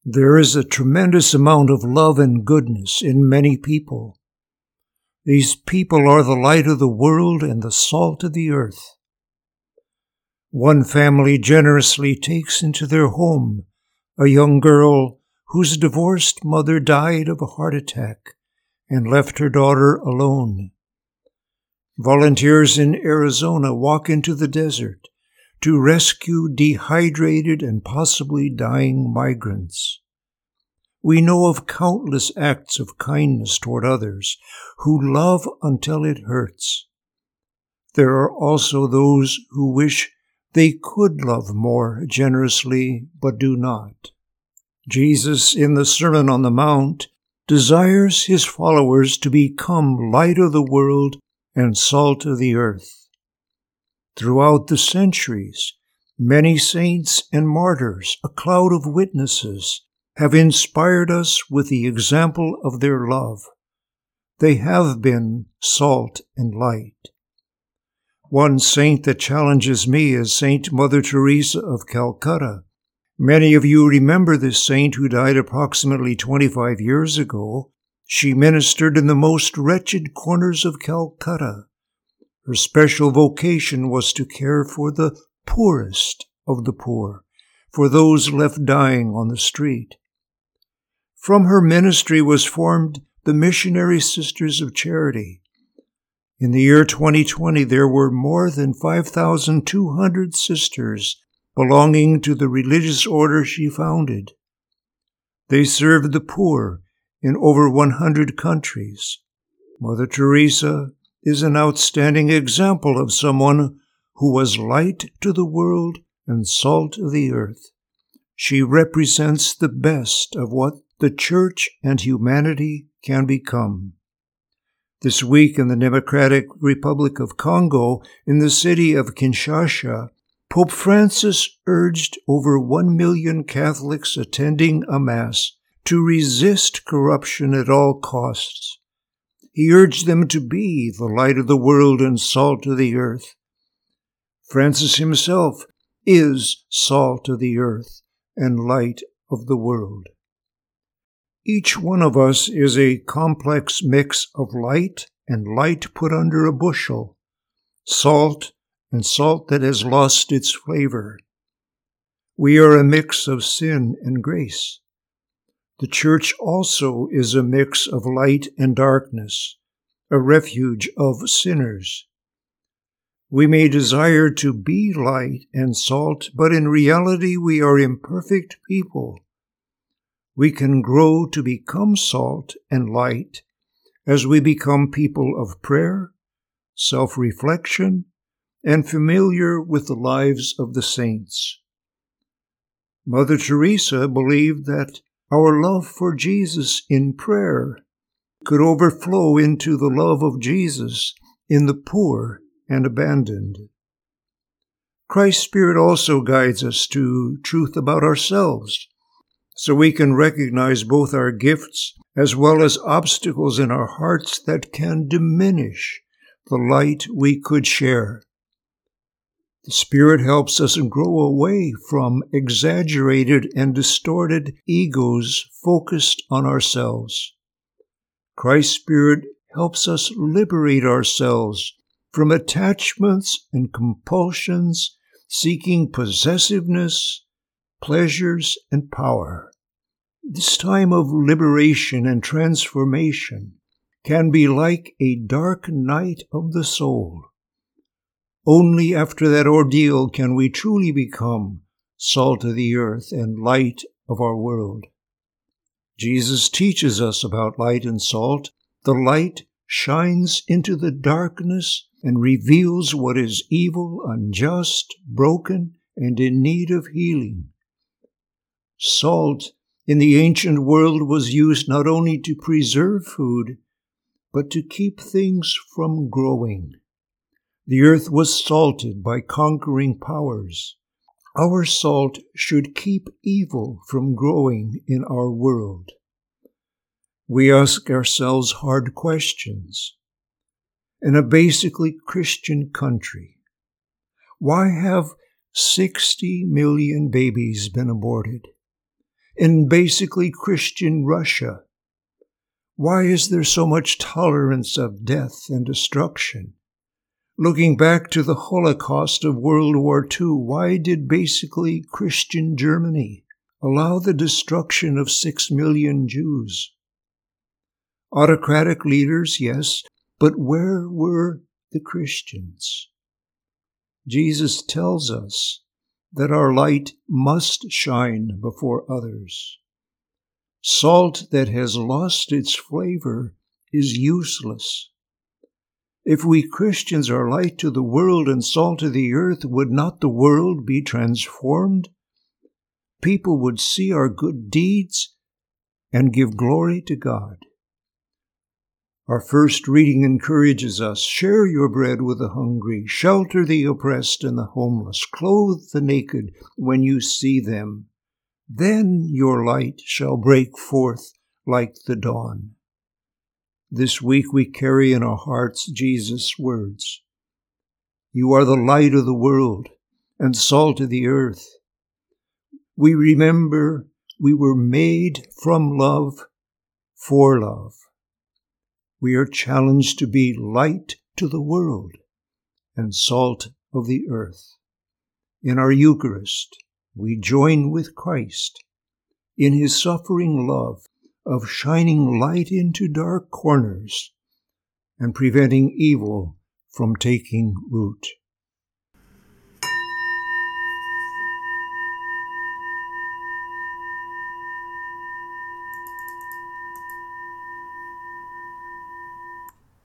There is a tremendous amount of love and goodness in many people. These people are the light of the world and the salt of the earth. One family generously takes into their home a young girl whose divorced mother died of a heart attack and left her daughter alone. Volunteers in Arizona walk into the desert to rescue dehydrated and possibly dying migrants. We know of countless acts of kindness toward others who love until it hurts. There are also those who wish they could love more generously but do not. Jesus, in the Sermon on the Mount, desires his followers to become light of the world and salt of the earth. Throughout the centuries, many saints and martyrs, a cloud of witnesses, have inspired us with the example of their love. They have been salt and light. One saint that challenges me is Saint Mother Teresa of Calcutta. Many of you remember this saint who died approximately 25 years ago. She ministered in the most wretched corners of Calcutta. Her special vocation was to care for the poorest of the poor, for those left dying on the street. From her ministry was formed the Missionary Sisters of Charity. In the year 2020, there were more than 5,200 sisters belonging to the religious order she founded. They served the poor in over 100 countries. Mother Teresa is an outstanding example of someone who was light to the world and salt of the earth. She represents the best of what the Church and humanity can become. This week in the Democratic Republic of Congo, in the city of Kinshasa, Pope Francis urged over 1 million Catholics attending a Mass to resist corruption at all costs. He urged them to be the light of the world and salt of the earth. Francis himself is salt of the earth and light of the world. Each one of us is a complex mix of light and light put under a bushel, salt and salt that has lost its flavor. We are a mix of sin and grace. The Church also is a mix of light and darkness, a refuge of sinners. We may desire to be light and salt, but in reality we are imperfect people. We can grow to become salt and light as we become people of prayer, self-reflection, and familiar with the lives of the saints. Mother Teresa believed that our love for Jesus in prayer could overflow into the love of Jesus in the poor and abandoned. Christ's Spirit also guides us to truth about ourselves, so we can recognize both our gifts as well as obstacles in our hearts that can diminish the light we could share. The Spirit helps us grow away from exaggerated and distorted egos focused on ourselves. Christ's Spirit helps us liberate ourselves from attachments and compulsions, seeking possessiveness, pleasures, and power. This time of liberation and transformation can be like a dark night of the soul. Only after that ordeal can we truly become salt of the earth and light of our world. Jesus teaches us about light and salt. The light shines into the darkness and reveals what is evil, unjust, broken, and in need of healing. Salt in the ancient world was used not only to preserve food, but to keep things from growing. The earth was salted by conquering powers. Our salt should keep evil from growing in our world. We ask ourselves hard questions. In a basically Christian country, why have 60 million babies been aborted? in basically Christian Russia? Why is there so much tolerance of death and destruction? Looking back to the Holocaust of World War II, why did basically Christian Germany allow the destruction of 6 million Jews? Autocratic leaders, yes, but where were the Christians? Jesus tells us that our light must shine before others. Salt that has lost its flavor is useless. If we Christians are light to the world and salt of the earth, would not the world be transformed? People would see our good deeds and give glory to God. Our first reading encourages us, share your bread with the hungry, shelter the oppressed and the homeless, clothe the naked when you see them. Then your light shall break forth like the dawn. This week we carry in our hearts Jesus' words. You are the light of the world and salt of the earth. We remember we were made from love for love. We are challenged to be light to the world and salt of the earth. In our Eucharist, we join with Christ in his suffering love of shining light into dark corners and preventing evil from taking root.